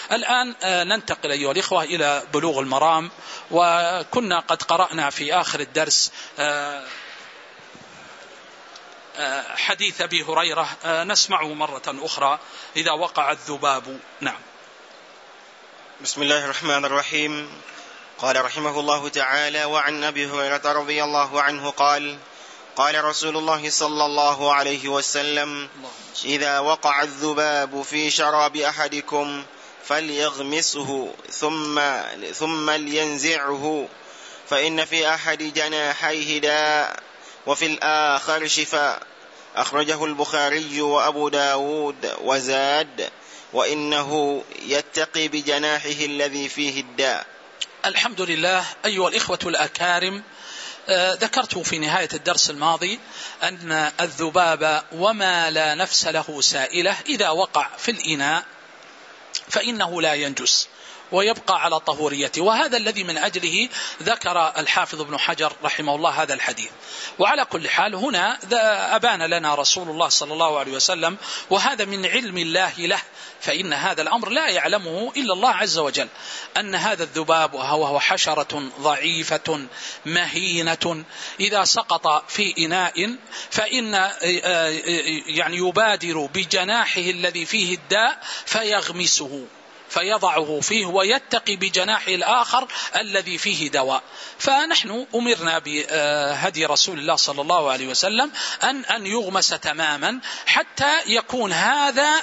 الآن ننتقل أيها الإخوة إلى بلوغ المرام، وكنا قد قرأنا في آخر الدرس حديث أبي هريرة، نسمعه مرة أخرى: إذا وقع الذباب. نعم. بسم الله الرحمن الرحيم. قال رحمه الله تعالى: وعن أبي هريرة رضي الله عنه قال: قال رسول الله صلى الله عليه وسلم: إذا وقع الذباب في شراب أحدكم فليغمسه ثم لينزعه، فإن في أحد جناحيه داء وفي الآخر شفاء. أخرجه البخاري وأبو داود وزاد: وإنه يتقي بجناحه الذي فيه الداء. الحمد لله. أيها الإخوة الأكارم، ذكرت في نهاية الدرس الماضي أن الذباب وما لا نفس له سائلة إذا وقع في الإناء فإنه لا ينجس ويبقى على طهوريته، وهذا الذي من أجله ذكر الحافظ ابن حجر رحمه الله هذا الحديث. وعلى كل حال هنا أبان لنا رسول الله صلى الله عليه وسلم، وهذا من علم الله له، فإن هذا الأمر لا يعلمه إلا الله عز وجل، أن هذا الذباب وهو حشرة ضعيفة مهينة إذا سقط في إناء فإن يعني يبادر بجناحه الذي فيه الداء فيغمسه فيضعه فيه ويتقي بجناحه الآخر الذي فيه دواء. فنحن أمرنا بهدي رسول الله صلى الله عليه وسلم أن يغمس تماما حتى يكون هذا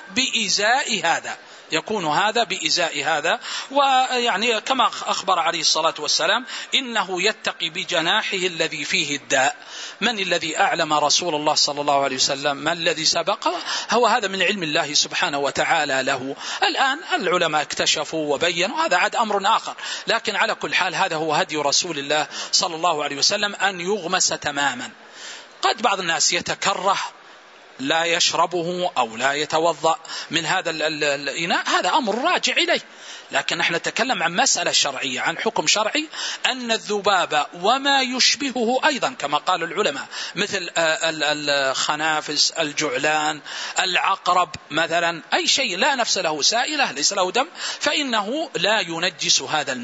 بإزاء هذا، ويعني كما أخبر عليه الصلاة والسلام إنه يتقي بجناحه الذي فيه الداء. من الذي أعلم رسول الله صلى الله عليه وسلم؟ ما الذي سبق؟ هو هذا من علم الله سبحانه وتعالى له. الآن العلماء اكتشفوا وبينوا، هذا عاد أمر آخر، لكن على كل حال هذا هو هدي رسول الله صلى الله عليه وسلم أن يغمس تماما. قد بعض الناس يتكره لا يشربه أو لا يتوضأ من هذا الإناء، هذا أمر راجع إليه، لكن نحن نتكلم عن مسألة شرعية، عن حكم شرعي، أن الذباب وما يشبهه أيضا كما قال العلماء مثل الخنافس، الجعلان، العقرب مثلا، أي شيء لا نفس له سائلة ليس له دم فإنه لا ينجس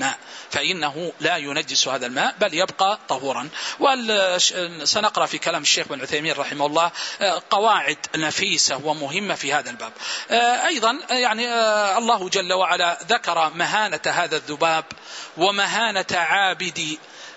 هذا الماء بل يبقى طهورا. وسنقرأ في كلام الشيخ بن عثيمين رحمه الله قواعد نفيسة ومهمة في هذا الباب. أيضا يعني الله جل وعلا ذكر مهانة هذا الذباب ومهانة عابد،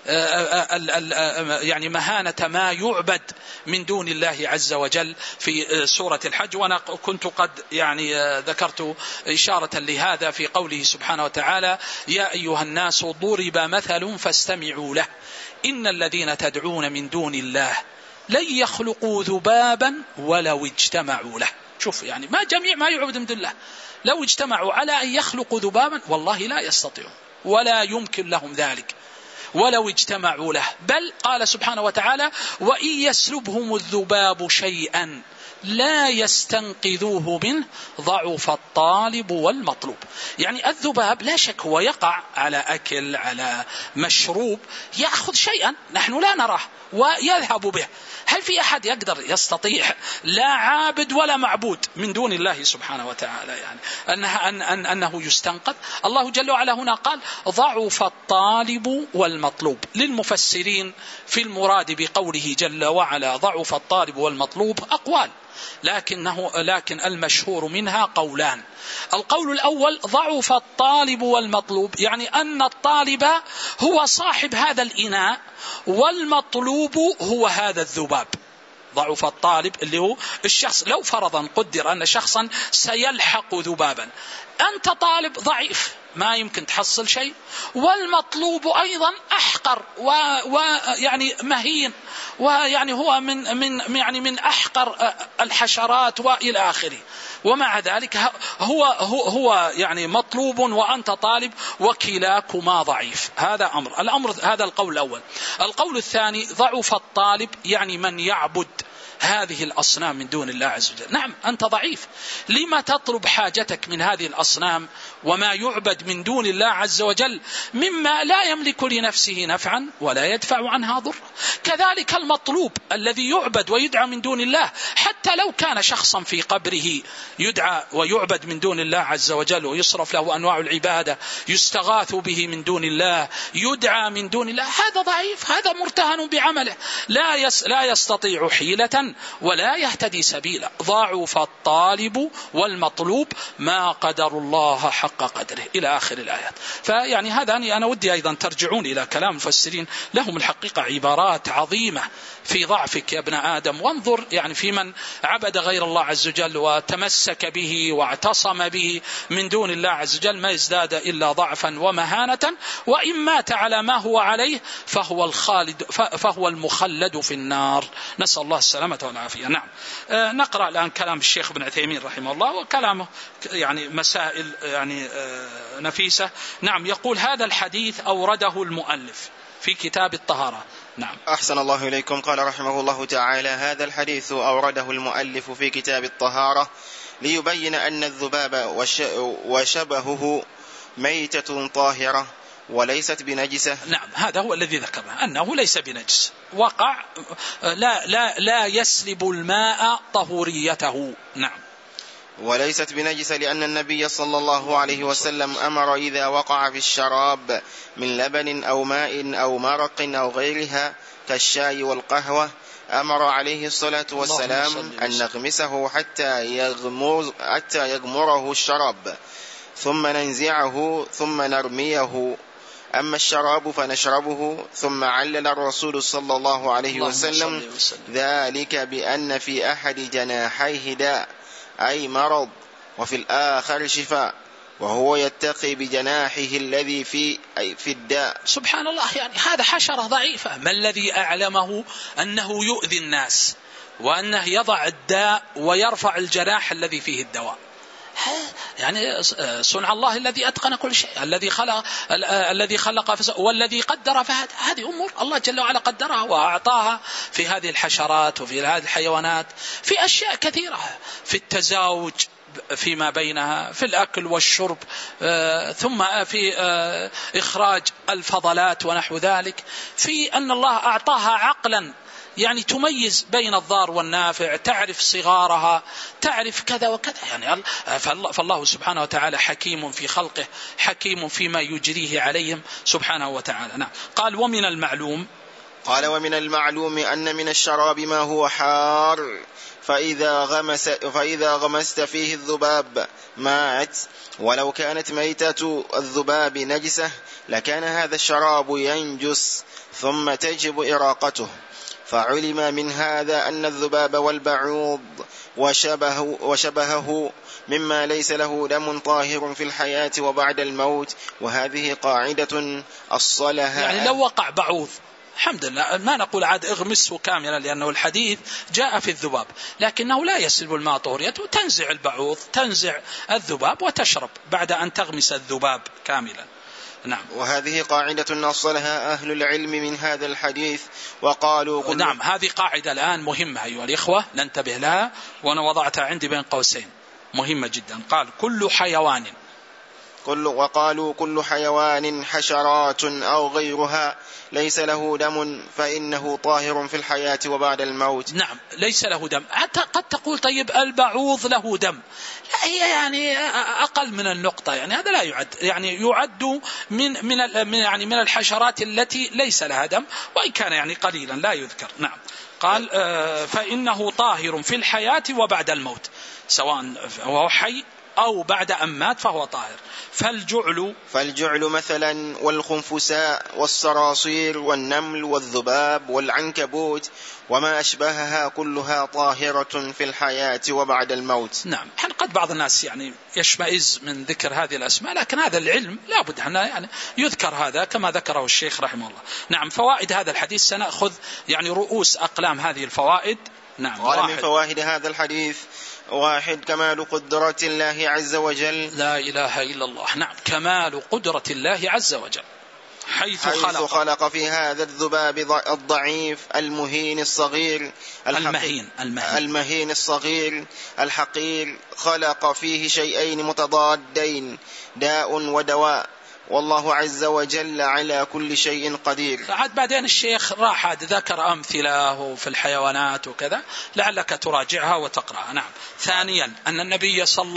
يعني مهانة ما يعبد من دون الله عز وجل في سورة الحج. وأنا كنت قد يعني ذكرت إشارة لهذا في قوله سبحانه وتعالى: يا أيها الناس ضرب مثل فاستمعوا له إن الذين تدعون من دون الله لن يخلقوا ذبابا ولو اجتمعوا له. شوف يعني ما جميع ما يعبد من دون الله لو اجتمعوا على أن يخلقوا ذبابا والله لا يستطيعون ولا يمكن لهم ذلك ولو اجتمعوا له. بل قال سبحانه وتعالى: وإن يسلبهم الذباب شيئا لا يستنقذوه منه ضعف الطالب والمطلوب. يعني الذباب لا شك هو يقع على أكل على مشروب، يأخذ شيئا نحن لا نراه ويذهب به. هل في أحد يقدر يستطيع، لا عابد ولا معبود من دون الله سبحانه وتعالى، يعني أنه يستنقذ؟ الله جل وعلا هنا قال: ضعف الطالب والمطلوب. للمفسرين في المراد بقوله جل وعلا ضعف الطالب والمطلوب أقوال، لكن المشهور منها قولان. القول الأول: ضعف الطالب والمطلوب، يعني أن الطالب هو صاحب هذا الإناء والمطلوب هو هذا الذباب. ضعف الطالب اللي هو الشخص، لو فرضا قدر أن شخصا سيلحق ذبابا، أنت طالب ضعيف ما يمكن تحصل شيء، والمطلوب أيضا أحقر ويعني مهين، ويعني هو من أحقر الحشرات وإلى آخره، ومع ذلك هو يعني مطلوب وأنت طالب وكلاكما ضعيف. هذا هذا القول الأول. القول الثاني: ضعف الطالب يعني من يعبد هذه الأصنام من دون الله عز وجل. نعم أنت ضعيف، لما تطلب حاجتك من هذه الأصنام وما يعبد من دون الله عز وجل مما لا يملك لنفسه نفعا ولا يدفع عنها ضر. كذلك المطلوب الذي يعبد ويدعى من دون الله، حتى لو كان شخصا في قبره يدعى ويعبد من دون الله عز وجل ويصرف له أنواع العبادة، يستغاث به من دون الله، يدعى من دون الله، هذا ضعيف، هذا مرتهن بعمله، لا يستطيع حيلة ولا يهتدي سبيلا. ضعف الطالب والمطلوب ما قدر الله حق قدره إلى آخر الآيات. فيعني هذا أنا ودي أيضا ترجعون إلى كلام المفسرين، لهم الحقيقة عبارات عظيمة في ضعفك يا ابن آدم. وانظر يعني في من عبد غير الله عز وجل وتمسك به واعتصم به من دون الله عز وجل ما يزداد إلا ضعفا ومهانة، وإن مات على ما هو عليه فهو المخلد في النار، نسأل الله السلامة والعافية. نعم نقرأ الآن كلام الشيخ ابن عثيمين رحمه الله، وكلامه يعني مسائل يعني نفيسة. نعم يقول هذا الحديث أورده المؤلف في كتاب الطهارة. نعم أحسن الله إليكم. قال رحمه الله تعالى: هذا الحديث أورده المؤلف في كتاب الطهارة ليبين أن الذباب وشبهه ميتة طاهرة وليست بنجسة. نعم هذا هو الذي ذكرنا أنه ليس بنجس، وقع لا يسلب الماء طهوريته. نعم وليست بنجسة لأن النبي صلى الله عليه وسلم أمر إذا وقع في الشراب من لبن أو ماء أو مرق أو غيرها كالشاي والقهوة، أمر عليه الصلاة والسلام أن نغمسه حتى يغمره الشراب ثم ننزعه ثم نرميه. أما الشراب فنشربه. ثم علل الرسول صلى الله عليه وسلم ذلك بأن في أحد جناحيه داء أي مرض وفي الآخر شفاء، وهو يتقي بجناحه الذي في الداء. سبحان الله، يعني هذا حشرة ضعيفة، ما الذي أعلمه أنه يؤذي الناس وأنه يضع الداء ويرفع الجناح الذي فيه الدواء؟ يعني صنع الله الذي أتقن كل شيء، الذي خلق والذي قدر فهذا. هذه أمور الله جل وعلا قدرها وأعطاها في هذه الحشرات وفي هذه الحيوانات، في أشياء كثيرة، في التزاوج فيما بينها، في الأكل والشرب، ثم في إخراج الفضلات ونحو ذلك، في أن الله أعطاها عقلا يعني تميز بين الضار والنافع، تعرف صغارها، تعرف كذا وكذا. يعني فالله سبحانه وتعالى حكيم في خلقه، حكيم فيما يجريه عليهم سبحانه وتعالى. نعم قال ومن المعلوم أن من الشراب ما هو حار فإذا غمست فيه الذباب مات، ولو كانت ميتة الذباب نجسة لكان هذا الشراب ينجس ثم تجب إراقته. فعلم من هذا أن الذباب والبعوض وشبهه مما ليس له دم طاهر في الحياة وبعد الموت، وهذه قاعدة أصلها. يعني لو وقع بعوض الحمد لله ما نقول عاد اغمسه كاملا، لأنه الحديث جاء في الذباب، لكنه لا يسلب الماء طهوريته، تنزع البعوض تنزع الذباب وتشرب بعد أن تغمس الذباب كاملا. نعم وهذه قاعدة أصلها أهل العلم من هذا الحديث وقالوا نعم هذه قاعدة الآن مهمة أيها الإخوة ننتبه لها، وأنا وضعتها عندي بين قوسين مهمة جدا. قال وقالوا كل حيوان حشرات أو غيرها ليس له دم فإنه طاهر في الحياة وبعد الموت. نعم ليس له دم. حتى قد تقول طيب البعوض له دم، لا هي يعني أقل من النقطة، يعني هذا لا يعد، يعني يعد من الحشرات التي ليس لها دم، وإن كان يعني قليلا لا يذكر. نعم قال فإنه طاهر في الحياة وبعد الموت، سواء هو حي أو بعد أن مات فهو طاهر. فالجعل مثلا والخنفساء والصراصير والنمل والذباب والعنكبوت وما أشبهها كلها طاهرة في الحياة وبعد الموت. نعم قد بعض الناس يعني يشمئز من ذكر هذه الأسماء، لكن هذا العلم لا بد يعني يذكر هذا كما ذكره الشيخ رحمه الله. نعم فوائد هذا الحديث سنأخذ يعني رؤوس أقلام هذه الفوائد. نعم قال من فوائد هذا الحديث: 1. كمال قدرة الله عز وجل. لا إله إلا الله. نعم كمال قدرة الله عز وجل حيث خلق في هذا الذباب الضعيف المهين الصغير المهين الصغير الحقير، خلق فيه شيئين متضادين، داء ودواء، والله عز وجل على كل شيء قدير. عاد بعدين الشيخ راح ذكر أمثلة في الحيوانات وكذا، لعلك تراجعها وتقرأ. نعم. ثانيا أن النبي صلى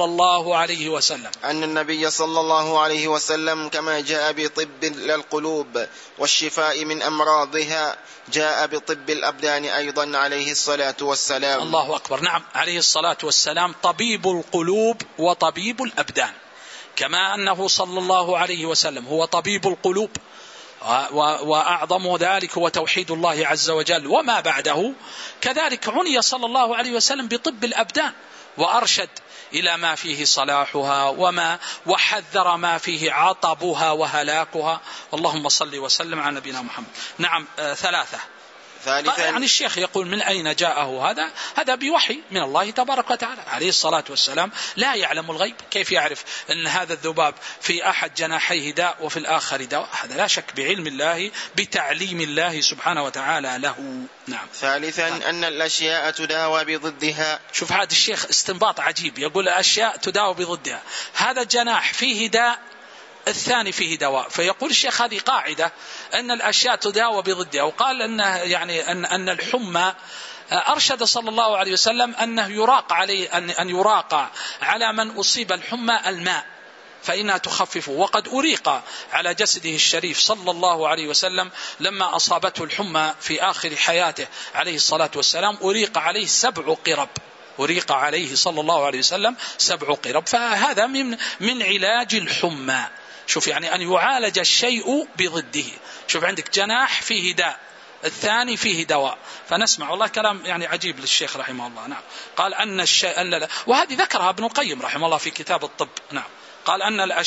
الله عليه وسلم كما جاء بطب القلوب والشفاء من أمراضها، جاء بطب الأبدان أيضا عليه الصلاة والسلام. الله أكبر. نعم، عليه الصلاة والسلام طبيب القلوب وطبيب الأبدان، كما أنه صلى الله عليه وسلم هو طبيب القلوب، وأعظم ذلك هو توحيد الله عز وجل وما بعده، كذلك عني صلى الله عليه وسلم بطب الأبدان، وأرشد إلى ما فيه صلاحها وحذر ما فيه عطبها وهلاكها. اللهم صل وسلم على نبينا محمد. نعم. ثالثا يعني الشيخ يقول من أين جاءه هذا بوحي من الله تبارك وتعالى. عليه الصلاة والسلام لا يعلم الغيب، كيف يعرف أن هذا الذباب في أحد جناحيه داء وفي الآخر دواء؟ هذا لا شك بعلم الله، بتعليم الله سبحانه وتعالى له. نعم. ثالثا أن الأشياء تداوى بضدها. شوف هذا الشيخ استنباط عجيب، يقول الأشياء تداوى بضدها، هذا الجناح فيه داء، الثاني فيه دواء، فيقول الشيخ هذه قاعدة أن الأشياء تداوى بضدها. وقال أن الحمى أرشد صلى الله عليه وسلم أنه يراق عليه أن يراق على من أصيب الحمى الماء فإنها تخففه، وقد أريق على جسده الشريف صلى الله عليه وسلم لما أصابته الحمى في آخر حياته عليه الصلاة والسلام، أريق عليه 7 قرب، أريق عليه صلى الله عليه وسلم 7 قرب. فهذا من علاج الحمى. شوف يعني أن يعالج الشيء بضده. شوف عندك جناح فيه داء، الثاني فيه دواء. فنسمع والله كلام يعني عجيب للشيخ رحمه الله. نعم. قال أن الشيء وهذه ذكرها ابن القيم رحمه الله في كتاب الطب. نعم. قال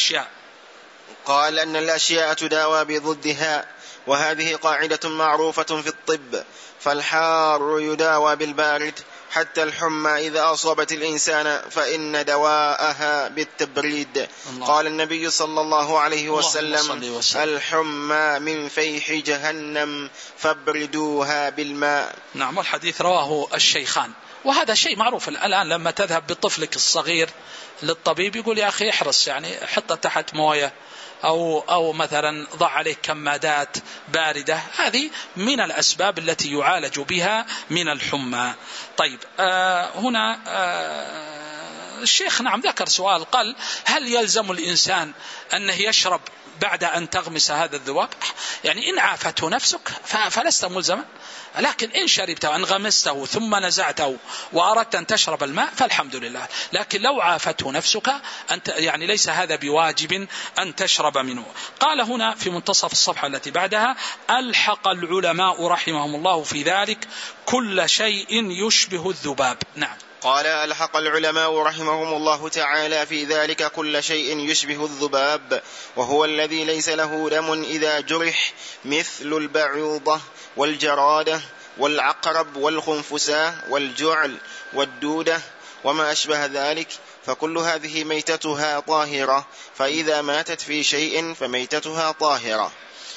أن الأشياء تداوى بضدها، وهذه قاعدة معروفة في الطب، فالحار يداوى بالبارد، حتى الحمى إذا أصابت الإنسان فإن دواءها بالتبريد. قال النبي صلى الله عليه وسلم الحمى من فيح جهنم فابردوها بالماء. نعم. والحديث رواه الشيخان، وهذا شيء معروف الآن. لما تذهب بطفلك الصغير للطبيب يقول يا أخي احرص، يعني حطه تحت موية أو مثلا ضع عليه كمادات باردة. هذه من الأسباب التي يعالج بها من الحمى. طيب هنا الشيخ نعم ذكر سؤال، قال هل يلزم الإنسان أنه يشرب بعد أن تغمس هذا الذباب؟ يعني إن عافته نفسك فلست ملزما، لكن إن شربته أن غمسته ثم نزعته وأردت أن تشرب الماء فالحمد لله. لكن لو عافته نفسك أنت يعني ليس هذا بواجب أن تشرب منه. قال هنا في منتصف الصفحة التي بعدها ألحق العلماء رحمهم الله في ذلك كل شيء يشبه الذباب. نعم. قال ألحق العلماء رحمهم الله تعالى في ذلك كل شيء يشبه الذباب، وهو الذي ليس له دم إذا جرح، مثل البعوضة والجرادة والعقرب والخنفساء والجعل والدودة وما أشبه ذلك، فكل هذه ميتتها طاهرة، فإذا ماتت في شيء فميتتها طاهرة.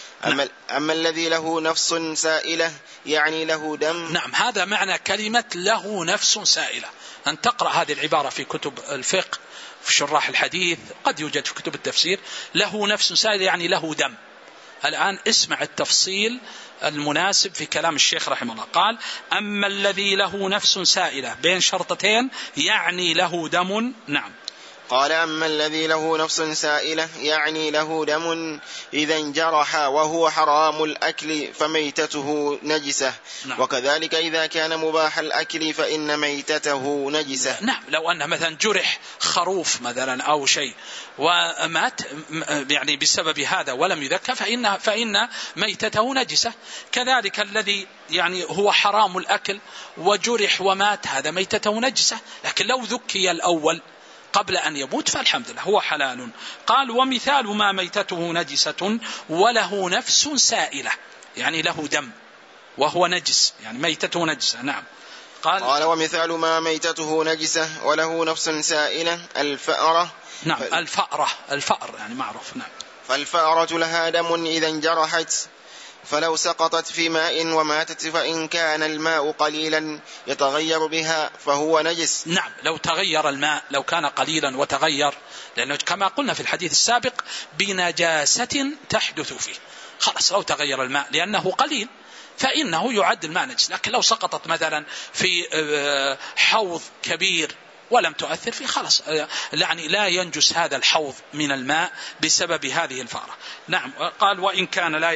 أما الذي له نفس سائلة يعني له دم. نعم. هذا معنى كلمة له نفس سائلة، أن تقرأ هذه العبارة في كتب الفقه في شراح الحديث، قد يوجد في كتب التفسير. له نفس سائلة يعني له دم. الآن اسمع التفصيل المناسب في كلام الشيخ رحمه الله. قال أما الذي له نفس سائلة بين شرطتين يعني له دم. نعم. قال أما الذي له نفس سائلة يعني له دم إذا انجرح وهو حرام الأكل فميتته نجسة. نعم. وكذلك إذا كان مباح الأكل فإن ميتته نجسة. نعم. لو أن مثلا جرح خروف مثلا أو شيء ومات يعني بسبب هذا ولم يذكى فإن ميتته نجسة. كذلك الذي يعني هو حرام الأكل وجرح ومات هذا ميتته نجسة، لكن لو ذكي الأول قبل أن يموت فالحمد لله هو حلال. قال ومثال ما ميتته نجسة وله نفس سائلة يعني له دم وهو نجس، يعني ميتته نجسة. نعم. قال ومثال ما ميتته نجسة وله نفس سائلة الفأرة. نعم. الفأر يعني معروف. نعم. فالفأرة لها دم إذا انجرحت، فلو سقطت في ماء وماتت فإن كان الماء قليلا يتغير بها فهو نجس. نعم، لو تغير الماء، لو كان قليلا وتغير، لأنه كما قلنا في الحديث السابق بنجاسة تحدث فيه، خلاص لو تغير الماء لأنه قليل فإنه يعد الماء نجس. لكن لو سقطت مثلا في حوض كبير ولم تؤثر فيه، خلاص يعني لا ينجس هذا الحوض من الماء بسبب هذه الفأرة. نعم، قال وإن كان لا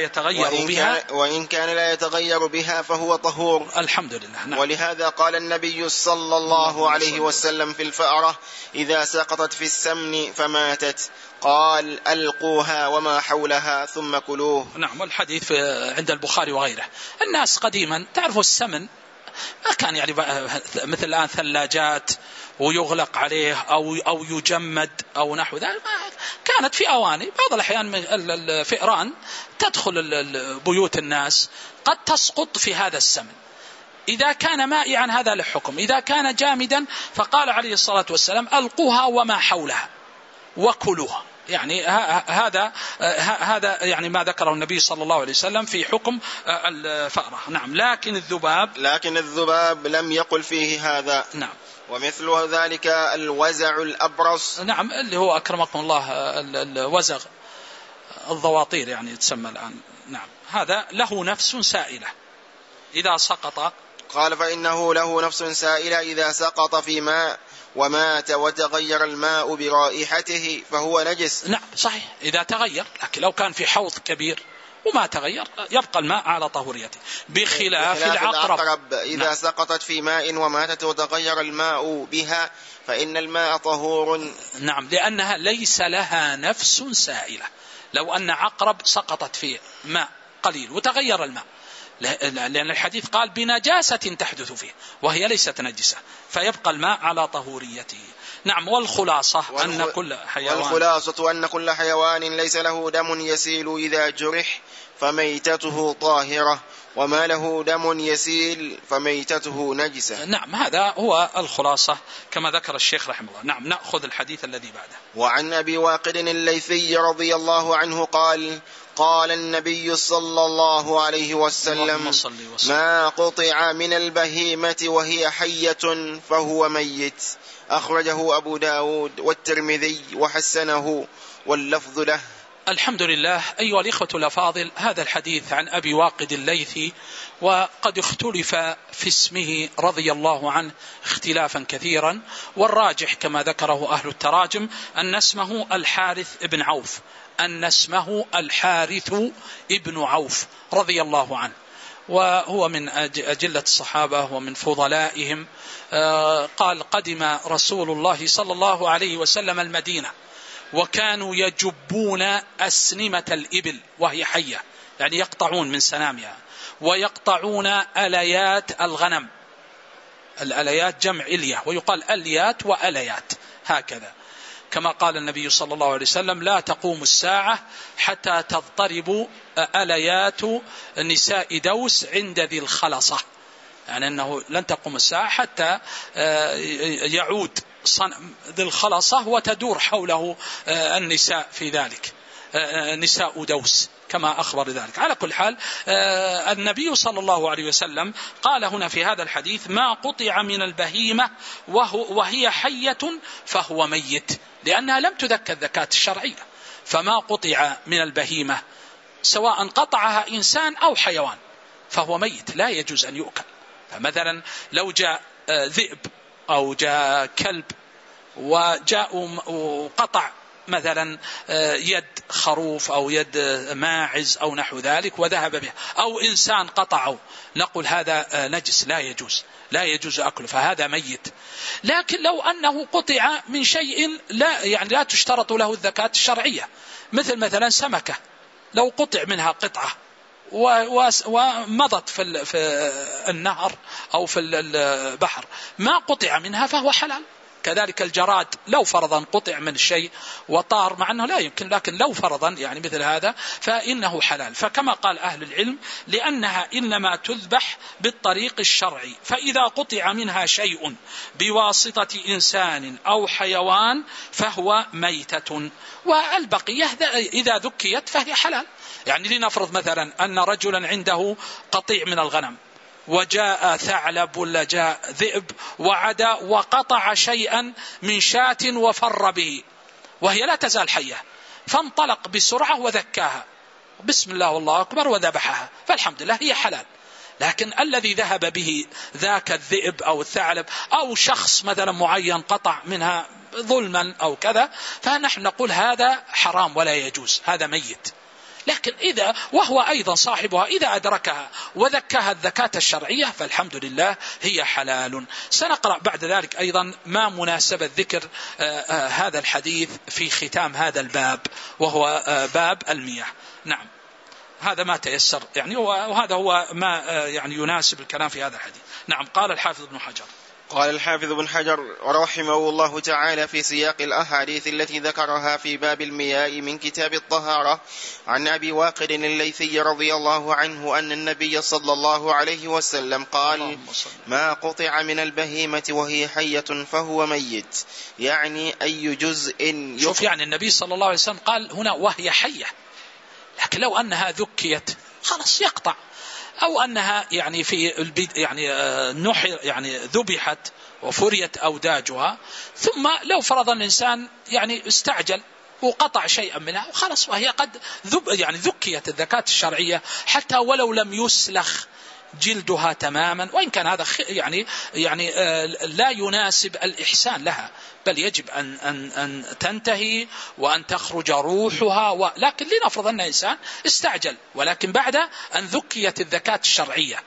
يتغير بها فهو طهور. الحمد لله. نعم. ولهذا قال النبي صلى الله عليه وسلم في الفأرة إذا سقطت في السمن فماتت قال ألقوها وما حولها ثم كلوه. نعم، والحديث عند البخاري وغيره. الناس قديما تعرفوا السمن ما كان يعني مثل الآن ثلاجات ويغلق عليه أو يجمد أو نحو ذلك، كانت في أواني. بعض الأحيان الفئران تدخل بيوت الناس قد تسقط في هذا السمن. إذا كان مائعا هذا له حكم، إذا كان جامدا فقال عليه الصلاة والسلام ألقوها وما حولها وكلوها. يعني هذا يعني ما ذكره النبي صلى الله عليه وسلم في حكم الفأرة. نعم. لكن الذباب لم يقل فيه هذا. نعم. ومثل ذلك الوزع الأبرص. نعم، اللي هو أكرمكم الله الوزغ، الضواطير يعني تسمى الآن. نعم، هذا له نفس سائلة إذا سقط. قال فإنه له نفس سائلة إذا سقط في ماء ومات وتغير الماء برائحته فهو نجس. نعم صحيح إذا تغير، لكن لو كان في حوض كبير وما تغير يبقى الماء على طهوريته، بخلاف العقرب إذا نعم. سقطت في ماء وماتت وتغير الماء بها فإن الماء طهور. نعم، لأنها ليس لها نفس سائلة. لو أن عقرب سقطت في ماء قليل وتغير الماء، لأن الحديث قال بنجاسة تحدث فيه وهي ليست نجسة، فيبقى الماء على طهوريته. نعم. والخلاصة أن كل حيوان ليس له دم يسيل إذا جرح فميتته طاهرة، وما له دم يسيل فميتته نجسة. نعم، هذا هو الخلاصة كما ذكر الشيخ رحمه الله. نعم، نأخذ الحديث الذي بعده. وعن أبي واقد الليثي رضي الله عنه قال النبي صلى الله عليه وسلم ما قطع من البهيمة وهي حية فهو ميت. أخرجه أبو داود والترمذي وحسنه واللفظ له. الحمد لله. أيها الإخوة الأفاضل، هذا الحديث عن أبي واقد الليثي، وقد اختلف في اسمه رضي الله عنه اختلافا كثيرا، والراجح كما ذكره أهل التراجم أن اسمه الحارث ابن عوف، ابن عوف رضي الله عنه، وهو من أجلة الصحابة ومن فضلائهم. قال قدم رسول الله صلى الله عليه وسلم المدينة وكانوا يجبون أسنمة الإبل وهي حية، يعني يقطعون من سنامها، ويقطعون أليات الغنم. الأليات جمع إلية، ويقال أليات وأليات هكذا، كما قال النبي صلى الله عليه وسلم لا تقوم الساعة حتى تضطرب أليات نساء دوس عند ذي الخلصة، يعني أنه لن تقوم الساعة حتى يعود ذي الخلصة وتدور حوله النساء في ذلك، نساء دوس كما أخبر ذلك. على كل حال النبي صلى الله عليه وسلم قال هنا في هذا الحديث ما قطع من البهيمة وهي حية فهو ميت، لأنها لم تذكر الذكاة الشرعية. فما قطع من البهيمة سواء قطعها إنسان أو حيوان فهو ميت لا يجوز أن يؤكل. فمثلا لو جاء ذئب أو جاء كلب وجاء وقطع مثلا يد خروف أو يد ماعز أو نحو ذلك وذهب بها، أو إنسان قطعه، نقول هذا نجس لا يجوز أكله، فهذا ميت. لكن لو أنه قطع من شيء لا تشترط له الذكاة الشرعية، مثلا سمكة لو قطع منها قطعة ومضت في النهر أو في البحر ما قطع منها فهو حلال كذلك الجراد لو فرضا قطع من شيء وطار، مع أنه لا يمكن، لكن لو فرضا يعني مثل هذا فإنه حلال. فكما قال أهل العلم لأنها إنما تذبح بالطريق الشرعي، فإذا قطع منها شيء بواسطة إنسان أو حيوان فهو ميتة، والبقية إذا ذكيت فهي حلال. يعني لنفرض مثلا أن رجلا عنده قطيع من الغنم وجاء ثعلب ولا جاء ذئب وعدا وقطع شيئا من شاة وفر به وهي لا تزال حية، فانطلق بسرعة وذكاها بسم الله والله أكبر وذبحها، فالحمد لله هي حلال. لكن الذي ذهب به ذاك الذئب أو الثعلب أو شخص مثلا معين قطع منها ظلما أو كذا، فنحن نقول هذا حرام ولا يجوز، هذا ميت. لكن إذا وهو أيضا صاحبها إذا أدركها وذكاها الذكاة الشرعية فالحمد لله هي حلال. سنقرأ بعد ذلك أيضا ما مناسبة ذكر هذا الحديث في ختام هذا الباب، وهو باب المياه. نعم، هذا ما تيسر يعني، وهذا هو ما يعني يناسب الكلام في هذا الحديث. نعم. قال الحافظ ابن حجر قال الحافظ ابن حجر رحمه الله تعالى في سياق الأحاديث التي ذكرها في باب المياه من كتاب الطهارة عن أبي واقد الليثي رضي الله عنه أن النبي صلى الله عليه وسلم قال: ما قطع من البهيمة وهي حية فهو ميت، يعني أي جزء شوف، يعني النبي صلى الله عليه وسلم قال هنا وهي حية، لكن لو أنها ذكيت خلاص يقطع، أو أنها يعني في يعني نحر يعني ذبحت وفريت أوداجها، ثم لو فرض الإنسان يعني استعجل وقطع شيئا منها وخلاص وهي قد يعني ذكيت الذكاة الشرعية، حتى ولو لم يسلخ جلدها تماما، وإن كان هذا يعني لا يناسب الإحسان لها، بل يجب أن تنتهي وأن تخرج روحها. لكن لنفرض أن إنسان استعجل ولكن بعد أن ذكيت الذكاة الشرعية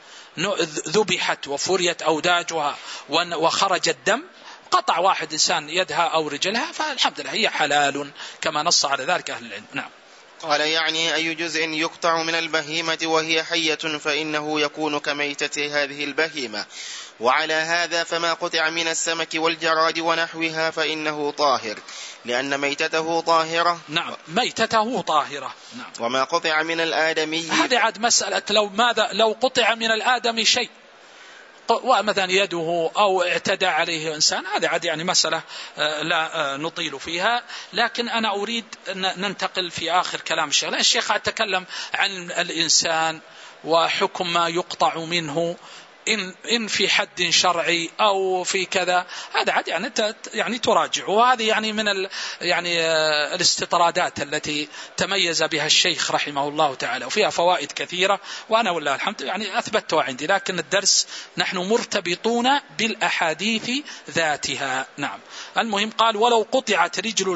ذبحت وفريت أوداجها وخرج الدم، قطع واحد إنسان يدها أو رجلها، فالحمد لله هي حلال كما نص على ذلك أهل العلم. نعم. قال يعني أي جزء يقطع من البهيمة وهي حية فإنه يكون كميتة هذه البهيمة، وعلى هذا فما قطع من السمك والجراد ونحوها فإنه طاهر لأن ميتته طاهرة. نعم، ميتته طاهرة. نعم. وما قطع من الآدمي، هذه عاد مسألة لو قطع من الآدمي شيء ومثلا يده أو اعتدى عليه إنسان، هذا عاد يعني مسألة لا نطيل فيها، لكن أنا أريد أن ننتقل في آخر كلام الشيخ، لأن الشيخ تكلم عن الإنسان وحكم ما يقطع منه إن في حد شرعي أو في كذا، هذا عاد يعني تراجع، وهذه يعني من الاستطرادات التي تميز بها الشيخ رحمه الله تعالى، وفيها فوائد كثيرة، وأنا والله الحمد يعني أثبتها عندي، لكن الدرس نحن مرتبطون بالأحاديث ذاتها. نعم. المهم قال ولو قطعت رجل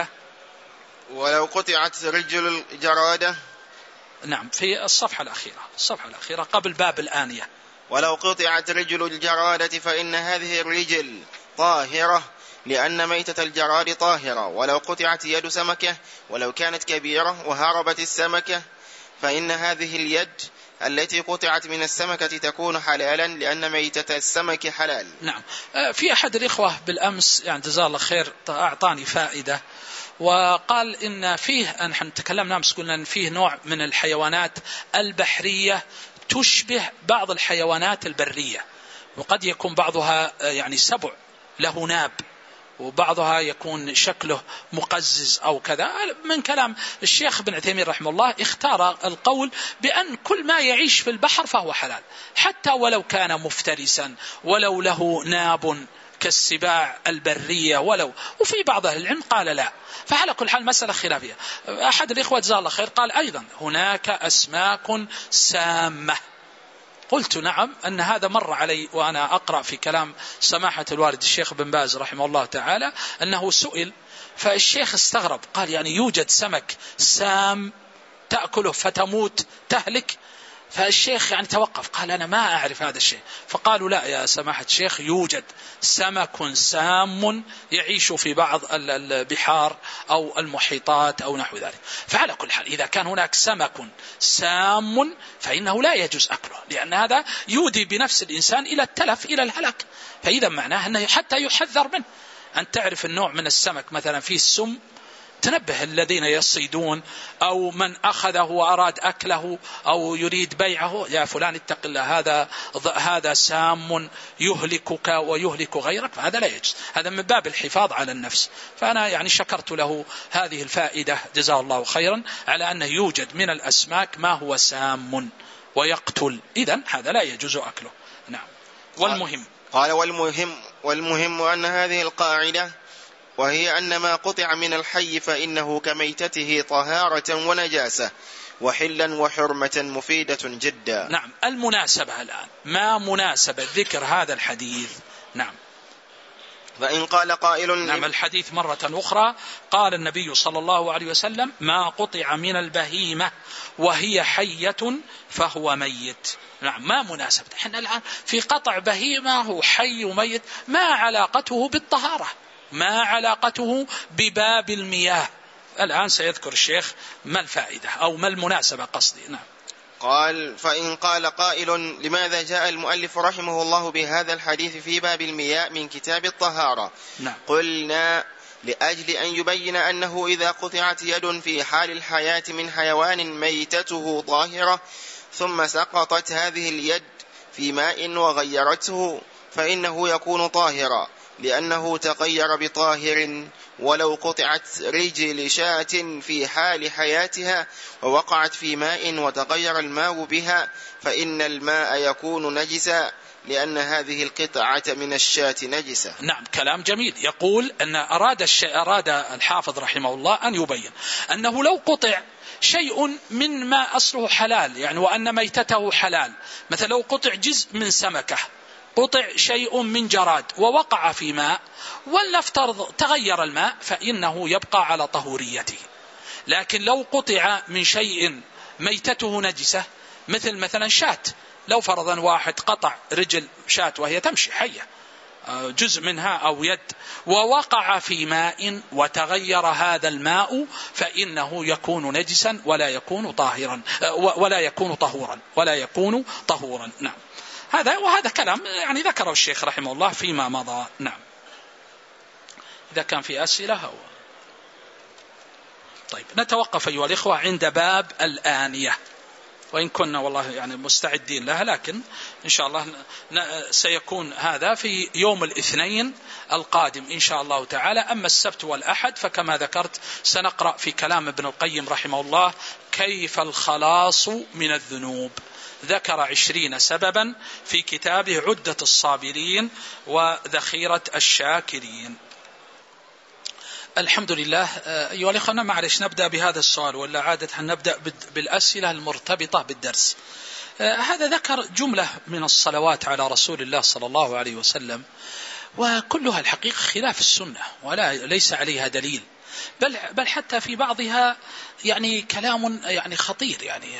الجرادة. نعم، في الصفحة الأخيرة قبل باب الآنية. ولو قطعت رجل الجرادة فإن هذه الرجل طاهرة لأن ميتة الجراد طاهرة. ولو قطعت يد سمكة ولو كانت كبيرة وهربت السمكة فإن هذه اليد التي قطعت من السمكة تكون حلالا لأن ميتة السمك حلال. نعم. في أحد الإخوة بالأمس يعني جزاه الله خير أعطاني فائدة، وقال إن فيه، نحن تكلمنا أمس قلنا إن فيه نوع من الحيوانات البحرية تشبه بعض الحيوانات البرية، وقد يكون بعضها يعني سبع له ناب، وبعضها يكون شكله مقزز أو كذا. من كلام الشيخ ابن عثيمين رحمه الله اختار القول بأن كل ما يعيش في البحر فهو حلال، حتى ولو كان مفترسا ولو له ناب كالسباع البرية وفي بعض أهل العلم قال لا. فعلى كل حال مسألة خلافية. أحد الإخوة جزاه الله خير قال أيضا هناك أسماك سامة. قلت نعم، أن هذا مر علي وأنا أقرأ في كلام سماحة الوالد الشيخ بن باز رحمه الله تعالى أنه سئل، فالشيخ استغرب قال يعني يوجد سمك سام تأكله فتموت تهلك؟ فالشيخ يعني توقف قال أنا ما أعرف هذا الشيء. فقالوا لا يا سماحة الشيخ، يوجد سمك سام يعيش في بعض البحار أو المحيطات أو نحو ذلك. فعلى كل حال إذا كان هناك سمك سام فإنه لا يجوز أكله، لأن هذا يودي بنفس الإنسان إلى التلف إلى الهلاك، فإذا معناه أنه حتى يحذر منه أن تعرف النوع من السمك مثلا فيه السم، تنبه الذين يصيدون أو من أخذه وأراد أكله أو يريد بيعه، يا فلان اتق الله هذا سام يهلكك ويهلك غيرك، فهذا لا يجوز، هذا من باب الحفاظ على النفس. فأنا يعني شكرت له هذه الفائدة جزاه الله خيرا على أنه يوجد من الأسماك ما هو سام ويقتل، إذن هذا لا يجوز أكله. نعم. قال والمهم أن هذه القاعدة، وهي أن ما قطع من الحي فإنه كميتته طهارة ونجاسة وحلا وحرمة مفيدة جدا. نعم. المناسبة الآن، ما مناسبة ذكر هذا الحديث؟ نعم. فإن قال قائل، نعم، الحديث مرة أخرى قال النبي صلى الله عليه وسلم: ما قطع من البهيمة وهي حية فهو ميت. نعم، ما مناسبة. احنا الآن في قطع بهيمة هو حي وميت، ما علاقته بالطهارة، ما علاقته بباب المياه. الآن سيذكر الشيخ ما الفائدة أو ما المناسبة قصدي. نعم. قال: فإن قال قائل: لماذا جاء المؤلف رحمه الله بهذا الحديث في باب المياه من كتاب الطهارة؟ نعم. قلنا: لأجل أن يبين أنه إذا قطعت يد في حال الحياة من حيوان ميتته طاهرة ثم سقطت هذه اليد في ماء وغيرته فإنه يكون طاهرا، لأنه تغير بطاهر. ولو قطعت رجل شاة في حال حياتها ووقعت في ماء وتغير الماء بها فإن الماء يكون نجسا، لأن هذه القطعة من الشاة نجسة. نعم، كلام جميل. يقول أن أراد الحافظ رحمه الله أن يبين أنه لو قطع شيء من ما أصله حلال، يعني وأن ميتته حلال، مثلا لو قطع جزء من سمكة، قطع شيء من جراد ووقع في ماء، ولنفترض تغير الماء، فإنه يبقى على طهوريته. لكن لو قطع من شيء ميتته نجسة، مثلا شاة، لو فرضا واحد قطع رجل شاة وهي تمشي حية، جزء منها أو يد، ووقع في ماء وتغير هذا الماء، فإنه يكون نجسا ولا يكون طاهرا ولا يكون طهورا. نعم. وهذا كلام يعني ذكره الشيخ رحمه الله فيما مضى. نعم. إذا كان في أسئلة طيب نتوقف أيها الإخوة عند باب الآنية، وإن كنا والله يعني مستعدين لها، لكن إن شاء الله سيكون هذا في يوم الاثنين القادم إن شاء الله تعالى. أما السبت والأحد فكما ذكرت سنقرأ في كلام ابن القيم رحمه الله كيف الخلاص من الذنوب. ذكر 20 سببا في كتابه عدة الصابرين وذخيرة الشاكرين. الحمد لله. أيها الأخوة، معلش نبدأ بهذا السؤال، ولا عادة نبدأ بالأسئلة المرتبطة بالدرس. هذا ذكر جملة من الصلوات على رسول الله صلى الله عليه وسلم، وكلها الحقيقة خلاف السنة وليس عليها دليل، بل حتى في بعضها يعني كلام يعني خطير، يعني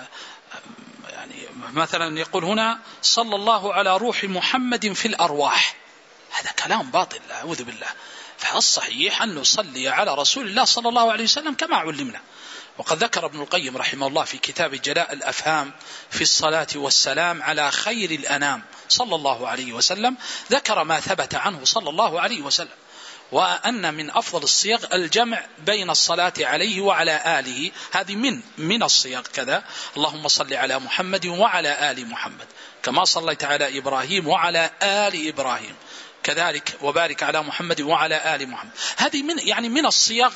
مثلا يقول هنا صلى الله على روح محمد في الأرواح، هذا كلام باطل أعوذ بالله. فالصحيح أن نصلي على رسول الله صلى الله عليه وسلم كما علمنا. وقد ذكر ابن القيم رحمه الله في كتاب جلاء الأفهام في الصلاة والسلام على خير الأنام صلى الله عليه وسلم، ذكر ما ثبت عنه صلى الله عليه وسلم، وأن من أفضل الصيغ الجمع بين الصلاة عليه وعلى آله، هذه من الصيغ كذا: اللهم صل على محمد وعلى آل محمد كما صليت على إبراهيم وعلى آل إبراهيم كذلك وبارك على محمد وعلى آل محمد. هذه من الصيغ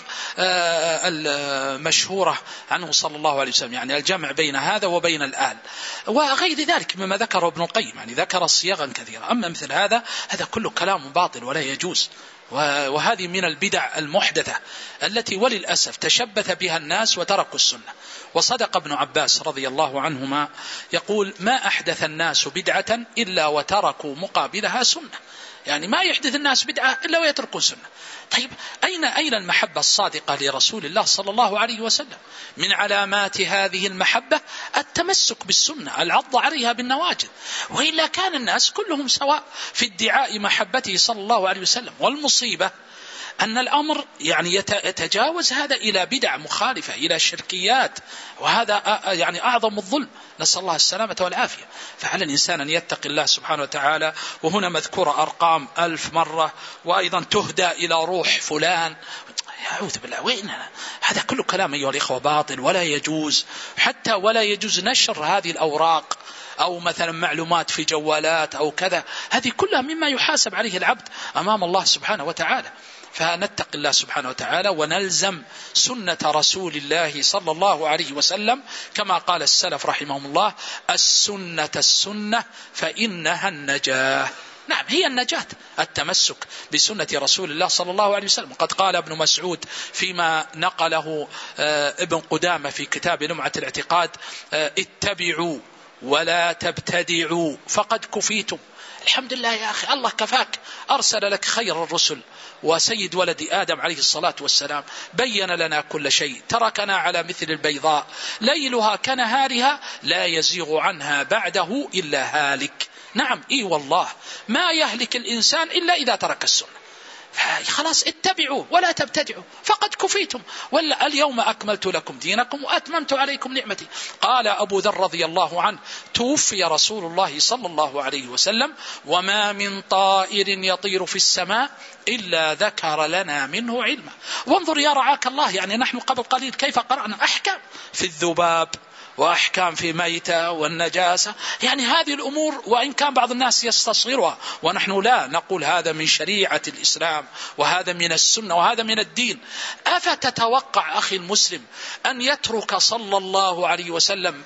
المشهورة عنه صلى الله عليه وسلم، يعني الجمع بين هذا وبين الآل، وغير ذلك مما ذكره ابن القيم، يعني ذكر صيغا كثيرة. أما مثل هذا كله كلام باطل ولا يجوز، وهذه من البدع المحدثة التي وللأسف تشبث بها الناس وتركوا السنة. وصدق ابن عباس رضي الله عنهما يقول: ما أحدث الناس بدعة إلا وتركوا مقابلها سنة، يعني ما يحدث الناس بدعة إلا ويتركوا سنة. طيب أين المحبة الصادقة لرسول الله صلى الله عليه وسلم؟ من علامات هذه المحبة التمسك بالسنة، العض عليها بالنواجذ، وإلا كان الناس كلهم سواء في ادعاء محبته صلى الله عليه وسلم. والمصيبة أن الأمر يعني يتجاوز هذا إلى بدع مخالفة، إلى شركيات، وهذا يعني أعظم الظلم، نسأل الله السلامة والعافية. فعلى الإنسان أن يتقي الله سبحانه وتعالى. وهنا مذكورة أرقام 1000 مرة، وأيضا تهدى إلى روح فلان. أعوذ بالله، وين هذا كله كلام أيها الإخوة باطل، ولا يجوز، حتى ولا يجوز نشر هذه الأوراق أو مثلا معلومات في جوالات أو كذا. هذه كلها مما يحاسب عليه العبد أمام الله سبحانه وتعالى. فنتقي الله سبحانه وتعالى ونلزم سنة رسول الله صلى الله عليه وسلم، كما قال السلف رحمهم الله: السنة السنة فإنها النجاة. نعم، هي النجاة، التمسك بسنة رسول الله صلى الله عليه وسلم. قد قال ابن مسعود فيما نقله ابن قدامة في كتاب لمعة الاعتقاد: اتبعوا ولا تبتدعوا فقد كفيتم. الحمد لله يا أخي، الله كفاك، أرسل لك خير الرسل وسيد ولد آدم عليه الصلاة والسلام، بين لنا كل شيء، تركنا على مثل البيضاء ليلها كنهارها لا يزيغ عنها بعده إلا هالك. نعم، إي والله، ما يهلك الإنسان إلا إذا ترك السنة. خلاص، اتبعوا ولا تبتدعوا فقد كفيتم. ولا اليوم أكملت لكم دينكم وأتممت عليكم نعمتي. قال أبو ذر رضي الله عنه: توفي رسول الله صلى الله عليه وسلم وما من طائر يطير في السماء إلا ذكر لنا منه علما. وانظر يا رعاك الله، يعني نحن قبل قليل كيف قرأنا أحكام في الذباب وأحكام في ميتة والنجاسة. يعني هذه الأمور، وإن كان بعض الناس يستصغرها، ونحن لا نقول هذا من شريعة الإسلام وهذا من السنة وهذا من الدين. أفتتوقع أخي المسلم أن يترك صلى الله عليه وسلم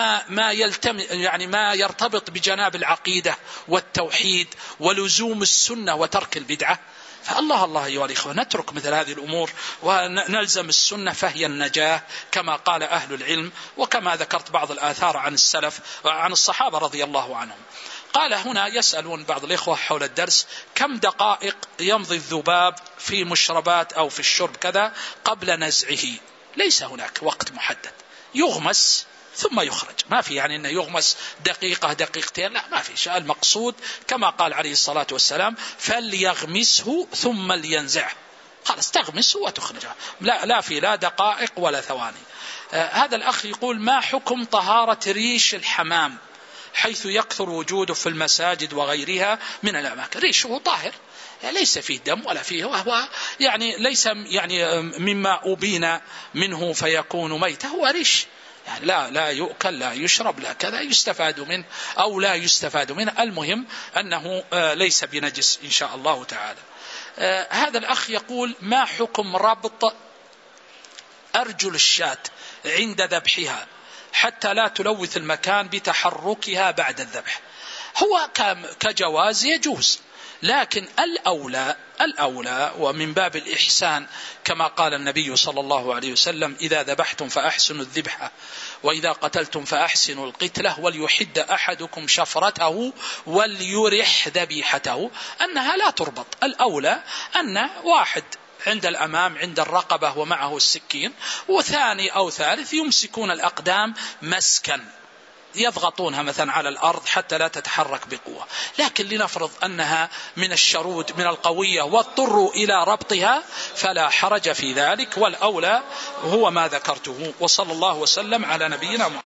ما يرتبط بجناب العقيدة والتوحيد ولزوم السنة وترك البدعة؟ فالله الله أيها الإخوة، نترك مثل هذه الأمور ونلزم السنة، فهي النجاة كما قال أهل العلم، وكما ذكرت بعض الآثار عن السلف وعن الصحابة رضي الله عنهم. قال هنا يسألون بعض الإخوة حول الدرس: كم دقائق يمضي الذباب في مشربات أو في الشرب كذا قبل نزعه؟ ليس هناك وقت محدد، يغمس ثم يخرج، ما في يعني أنه يغمس دقيقة دقيقتين، لا، ما في شيء. المقصود كما قال عليه الصلاة والسلام: فليغمسه ثم لينزعه. خلاص، تغمسه وتخرجه، لا في لا دقائق ولا ثواني. هذا الأخ يقول: ما حكم طهارة ريش الحمام حيث يكثر وجوده في المساجد وغيرها من الأماكن؟ ريشه طاهر، ليس فيه دم ولا فيه، وهو يعني ليس يعني مما أبين منه فيكون ميتا، هو ريش، يعني لا يؤكل لا يشرب لا كذا، يستفاد منه أو لا يستفاد منه، المهم أنه ليس بنجس إن شاء الله تعالى. هذا الأخ يقول: ما حكم ربط أرجل الشاة عند ذبحها حتى لا تلوث المكان بتحركها بعد الذبح؟ هو كجواز يجوز، لكن الأولى ومن باب الإحسان، كما قال النبي صلى الله عليه وسلم: إذا ذبحتم فأحسنوا الذبحة، وإذا قتلتم فأحسنوا القتلة، وليحد أحدكم شفرته وليرح ذبيحته، أنها لا تربط. الأولى أن واحد عند الأمام عند الرقبة ومعه السكين، وثاني أو ثالث يمسكون الأقدام مسكا، يضغطونها مثلا على الأرض حتى لا تتحرك بقوة. لكن لنفرض أنها من الشرود من القوية واضطروا إلى ربطها فلا حرج في ذلك، والأولى هو ما ذكرته. وصلى الله وسلم على نبينا محمد.